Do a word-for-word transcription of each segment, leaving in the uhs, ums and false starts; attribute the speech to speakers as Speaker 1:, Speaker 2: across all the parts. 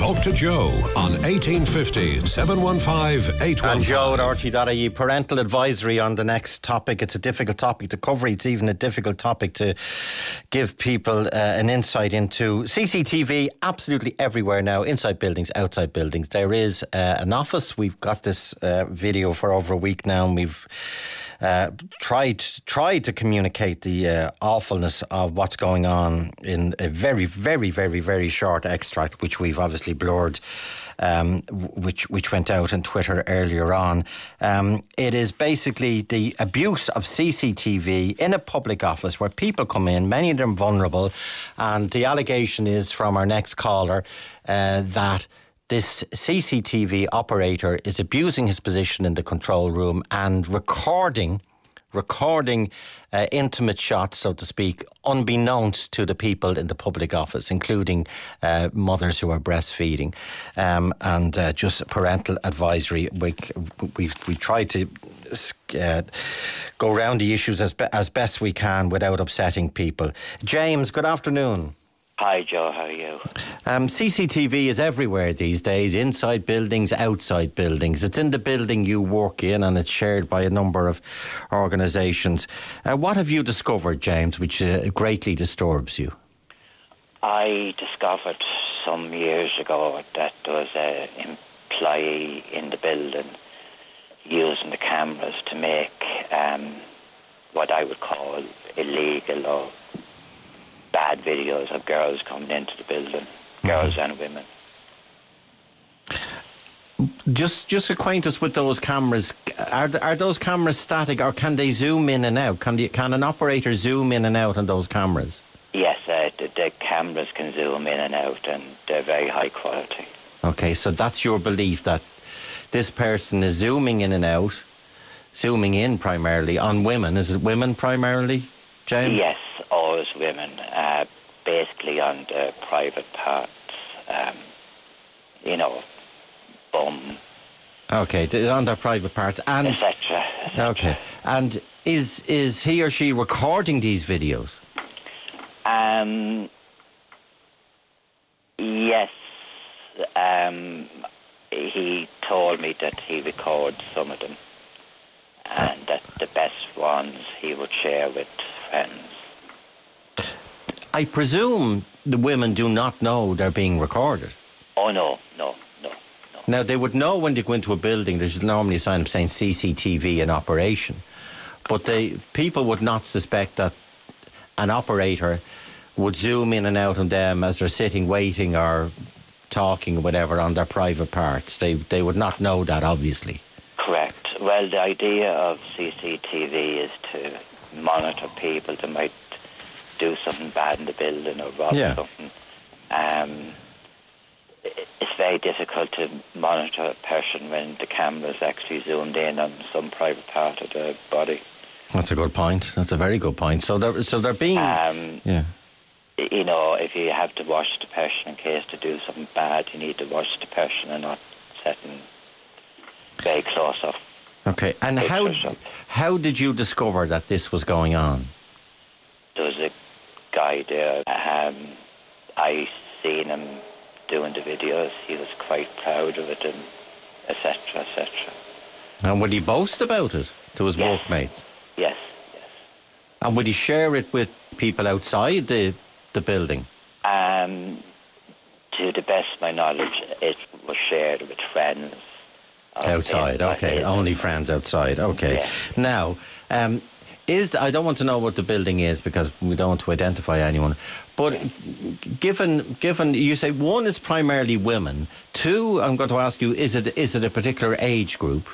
Speaker 1: Talk to Joe on eighteen fifty, seven one five, eight one five.
Speaker 2: And Joe at R T dot I E, parental advisory on the next topic. It's a difficult topic to cover. It's even a difficult topic to give people uh, an insight into. C C T V absolutely everywhere now, inside buildings, outside buildings. There is uh, an office. We've got this uh, video for over a week now, and we've Uh, tried tried to communicate the uh, awfulness of what's going on in a very, very, very, very short extract, which we've obviously blurred, um, which which went out on Twitter earlier on. Um, it is basically the abuse of C C T V in a public office where people come in, many of them vulnerable, and the allegation is from our next caller uh, that this C C T V operator is abusing his position in the control room and recording recording uh, intimate shots, so to speak, unbeknownst to the people in the public office, including uh, mothers who are breastfeeding. Um, and uh, just parental advisory. We we we try to uh, go around the issues as be- as best we can without upsetting people. James, good afternoon.
Speaker 3: Hi Joe, how are you?
Speaker 2: Um, C C T V is everywhere these days, inside buildings, outside buildings. It's in the building you work in and it's shared by a number of organisations. Uh, what have you discovered, James, which uh, greatly disturbs you?
Speaker 3: I discovered some years ago that there was an employee in the building using the cameras to make um, what I would call illegal or bad videos of girls coming into the building, girls mm-hmm. and women.
Speaker 2: Just just acquaint us with those cameras. Are are those cameras static, or can they zoom in and out? Can the, can an operator zoom in and out on those cameras?
Speaker 3: Yes, uh, the, the cameras can zoom in and out, and they're very high quality.
Speaker 2: Okay, so that's your belief that this person is zooming in and out, zooming in primarily on women. Is it women primarily, James?
Speaker 3: Yes, always women, uh, basically on the private parts, um, you know, bum.
Speaker 2: Okay, on their private parts and
Speaker 3: et cetera.
Speaker 2: Okay, and is is he or she recording these videos?
Speaker 3: Um. Yes. Um. He told me that he records some of them, and that the best ones he would share with friends.
Speaker 2: I presume the women do not know they're being recorded.
Speaker 3: Oh, no, no, no, no.
Speaker 2: Now, they would know when they go into a building, there's normally a sign saying C C T V in operation. But they, people would not suspect that an operator would zoom in and out on them as they're sitting, waiting or talking or whatever on their private parts. They, they would not know that, obviously.
Speaker 3: Correct. Well, the idea of C C T V is to monitor people that might do something bad in the building or rob
Speaker 2: yeah.
Speaker 3: something. Um, it's very difficult to monitor a person when the camera's actually zoomed in on some private part of the body.
Speaker 2: That's a good point. That's a very good point. So they're, so they're being...
Speaker 3: Um,
Speaker 2: yeah.
Speaker 3: You know, if you have to watch the person in case to do something bad, you need to watch the person and not sitting very close up.
Speaker 2: Okay, and how how did you discover that this was going on?
Speaker 3: There was a guy there. Um, I seen him doing the videos. He was quite proud of it, and et cetera, et cetera.
Speaker 2: And would he boast about it to his
Speaker 3: yes.
Speaker 2: workmates?
Speaker 3: Yes, yes.
Speaker 2: And would he share it with people outside the the building?
Speaker 3: Um, to the best of my knowledge, it was shared with friends.
Speaker 2: Outside, okay. Only friends outside, okay.
Speaker 3: Yeah.
Speaker 2: Now, um, is I don't want to know what the building is because we don't want to identify anyone. But given given you say one is primarily women, two, I'm going to ask you, is it is it a particular age group?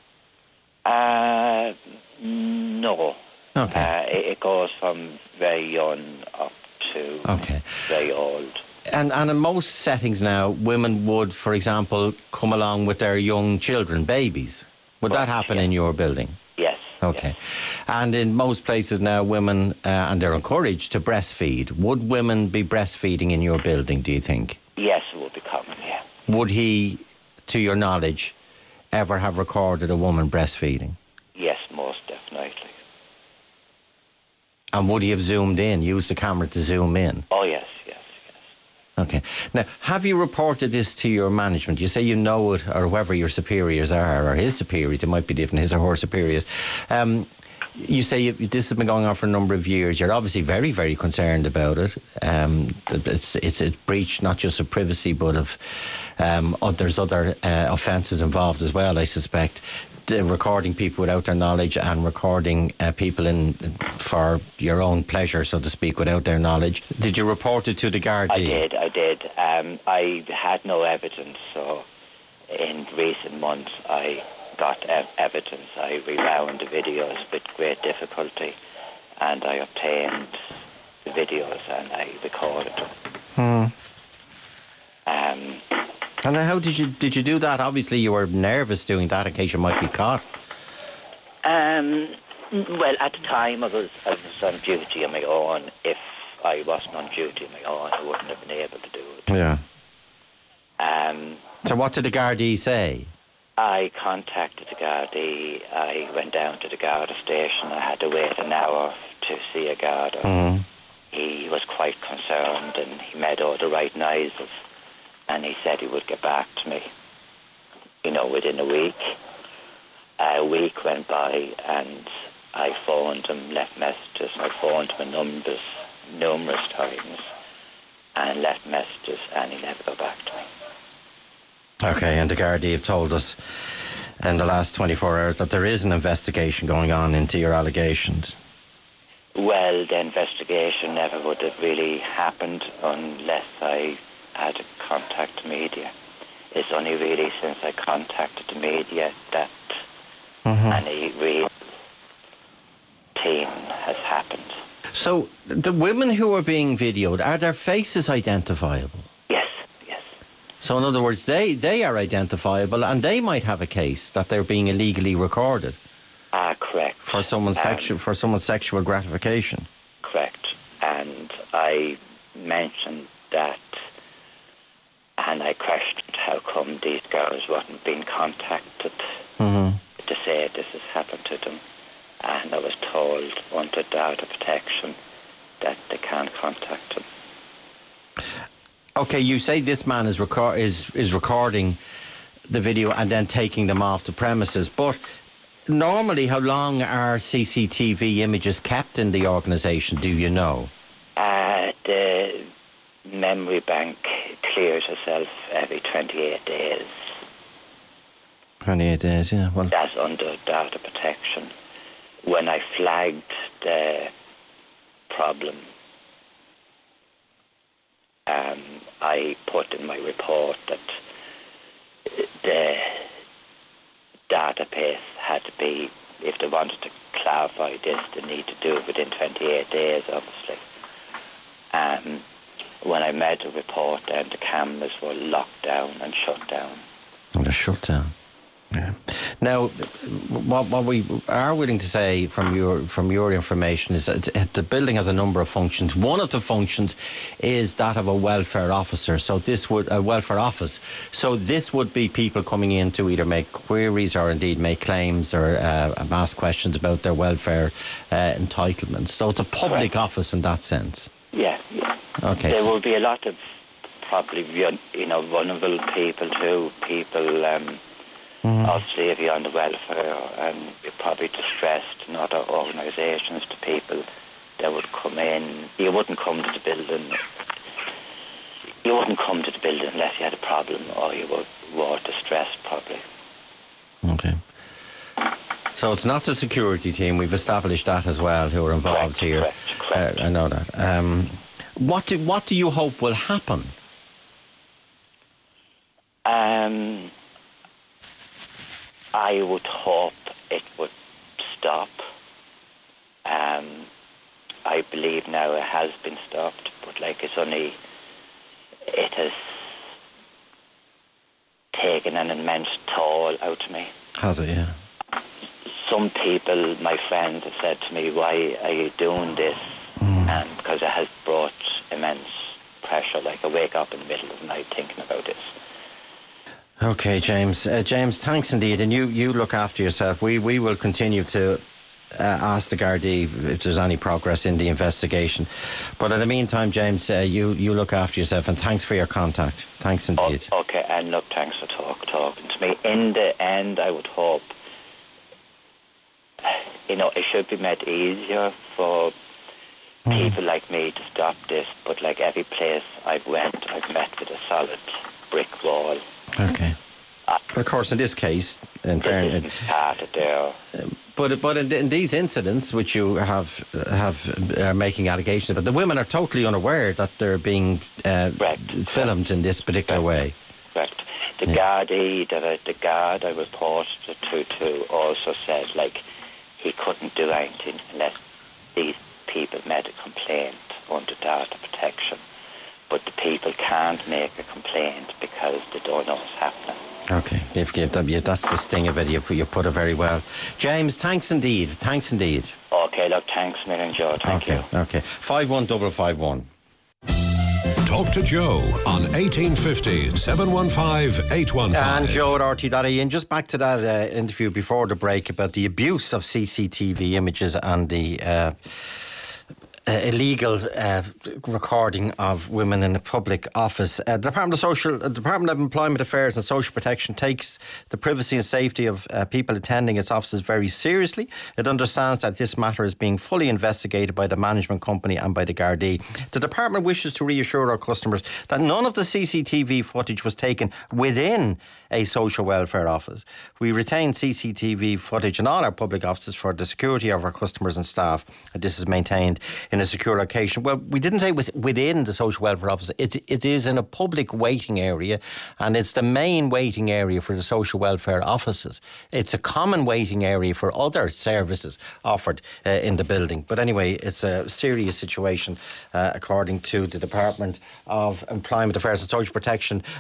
Speaker 3: Uh, no.
Speaker 2: Okay.
Speaker 3: Uh, it, it goes from very young up to
Speaker 2: okay.
Speaker 3: very old.
Speaker 2: And and in most settings now, women would, for example, come along with their young children, babies. Would that happen
Speaker 3: yes.
Speaker 2: in your building?
Speaker 3: Yes.
Speaker 2: Okay.
Speaker 3: Yes.
Speaker 2: And in most places now, women, uh, and they're encouraged to breastfeed. Would women be breastfeeding in your building, do you think?
Speaker 3: Yes, it would be common, yeah.
Speaker 2: Would he, to your knowledge, ever have recorded a woman breastfeeding?
Speaker 3: Yes, most definitely.
Speaker 2: And would he have zoomed in, used the camera to zoom in?
Speaker 3: Oh, yes, yes, yes.
Speaker 2: Okay. Now, have you reported this to your management? You say you know it, or whoever your superiors are, or his superiors, they might be different, his or her superiors. Um, you say you, this has been going on for a number of years. You're obviously very, very concerned about it. Um, it's, it's a breach not just of privacy, but of um, oh, there's other uh, offences involved as well, I suspect. The recording people without their knowledge and recording uh, people in for your own pleasure, so to speak, without their knowledge. Did you report it to the Gardaí?
Speaker 3: I did, I did. Um, I had no evidence, so in recent months I got ev- evidence. I rewound the videos with great difficulty, and I obtained the videos and I recorded them.
Speaker 2: Hmm.
Speaker 3: Um,
Speaker 2: And how did you did you do that? Obviously, you were nervous doing that in case you might be caught.
Speaker 3: um, well, at the time I was I was on duty on my own. If I wasn't on duty on my own, I wouldn't have been able to do it.
Speaker 2: Yeah.
Speaker 3: Um,
Speaker 2: So what did the Gardaí say?
Speaker 3: I contacted the Gardaí. I went down to the Garda station. I had to wait an hour to see a Garda.
Speaker 2: Mm-hmm.
Speaker 3: He was quite concerned, and he made all the right noises. And he said he would get back to me, you know, within a week. A week went by, and I phoned him, left messages. I phoned him numbers, numerous times, and left messages, and he never got back to me.
Speaker 2: Okay, and the Gardaí have told us in the last twenty-four hours that there is an investigation going on into your allegations.
Speaker 3: Well, the investigation never would have really happened unless I had to contact the media. It's only really since I contacted the media that mm-hmm. any real thing has happened.
Speaker 2: So, the women who are being videoed, are their faces identifiable?
Speaker 3: Yes, yes.
Speaker 2: So, in other words, they, they are identifiable, and they might have a case that they're being illegally recorded.
Speaker 3: Ah, correct.
Speaker 2: For someone's
Speaker 3: um,
Speaker 2: sexual for someone's sexual gratification.
Speaker 3: Correct. And I mentioned that, and I questioned how come these girls weren't being contacted mm-hmm. to say this has happened to them. And I was told under data protection that they can't contact them.
Speaker 2: Okay, you say this man is record is is recording the video and then taking them off the premises, but normally, how long are C C T V images kept in the organisation, do you know?
Speaker 3: Uh, the memory bank clears itself every twenty-eight days.
Speaker 2: twenty-eight days, yeah. Well,
Speaker 3: that's under data protection. When I flagged the problem, um, I put in my report that the database had to be, if they wanted to clarify this, they need to do it within twenty-eight days, obviously. Um, when I made the report, then the cameras were locked down and shut down.
Speaker 2: And they're shut down. Yeah. Now, what, what we are willing to say from your from your information is that the building has a number of functions. One of the functions is that of a welfare officer. So this would a welfare office. So this would be people coming in to either make queries or indeed make claims or uh, ask questions about their welfare uh, entitlements. So it's a public Correct. Office in that sense.
Speaker 3: Yeah, yeah.
Speaker 2: Okay.
Speaker 3: There will be a lot of probably you know vulnerable people too. People. Um, Mm-hmm. Obviously, if you're on the welfare and you're probably distressed in other organisations, to people that would come in, you wouldn't come to the building. You wouldn't come to the building unless you had a problem or you were, were distressed, probably.
Speaker 2: Okay. So it's not the security team. We've established that as well, who are involved
Speaker 3: correct,
Speaker 2: here.
Speaker 3: Correct, correct.
Speaker 2: Uh, I know that. Um, what do what do you hope will happen?
Speaker 3: Um. I would hope it would stop. Um, I believe now it has been stopped, but like it's only, it has taken an immense toll out of me.
Speaker 2: Has it, yeah?
Speaker 3: Some people, my friends, have said to me, why are you doing this? Mm. And because it has brought immense pressure, like I wake up in the middle of the night thinking about this.
Speaker 2: Okay, James. Uh, James, thanks indeed. And you, you look after yourself. We we will continue to uh, ask the Gardaí if there's any progress in the investigation. But in the meantime, James, uh, you, you look after yourself, and thanks for your contact. Thanks indeed.
Speaker 3: Oh, okay, and look, thanks for talk, talking to me. In the end, I would hope, you know, it should be made easier for mm. people like me to stop this, but like every place I've went, I've met with a solid brick wall.
Speaker 2: Okay. Uh, of course, in this case, in fairness,
Speaker 3: started there.
Speaker 2: But but in, in these incidents, which you have have are making allegations about, the women are totally unaware that they're being uh, filmed in this particular
Speaker 3: Correct.
Speaker 2: way.
Speaker 3: Correct. The
Speaker 2: Yeah.
Speaker 3: Gardaí, that I, the guard I reported it to, to also said like he couldn't do anything unless these people made a complaint under data protection. But the people can't make a complaint because they don't know what's happening.
Speaker 2: Okay, you've, you've, you, that's the sting of it. You've, you've put it very well. James, thanks indeed. Thanks indeed.
Speaker 3: Okay, look, thanks, million Joe. Thank
Speaker 2: okay,
Speaker 3: you.
Speaker 2: Okay, five one double five one.
Speaker 1: Talk to Joe on eighteen fifty, seven one five, eight one five.
Speaker 2: And Joe at R T dot I E. And just back to that uh, interview before the break about the abuse of C C T V images and the uh, uh, illegal uh, recording of women in the public office. Uh, the Department of Social, uh, Department of Employment Affairs and Social Protection takes the privacy and safety of uh, people attending its offices very seriously. It understands that this matter is being fully investigated by the management company and by the Gardaí. The department wishes to reassure our customers that none of the C C T V footage was taken within a social welfare office. We retain C C T V footage in all our public offices for the security of our customers and staff. And this is maintained in a secure location. Well, we didn't say it was within the social welfare office. It, it is in a public waiting area, and it's the main waiting area for the social welfare offices. It's a common waiting area for other services offered uh, in the building. But anyway, it's a serious situation, uh, according to the Department of Employment Affairs and Social Protection.